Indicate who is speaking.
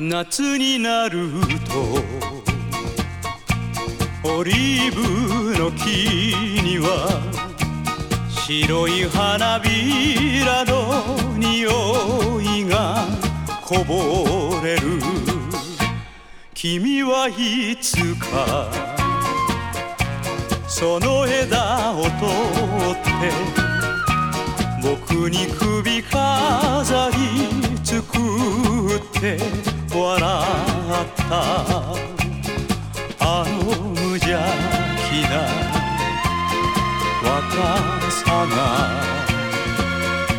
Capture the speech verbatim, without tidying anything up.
Speaker 1: 夏になるとオリーブの木には白い花びらの匂いがこぼれる。君はいつかその枝を取って僕に首飾り作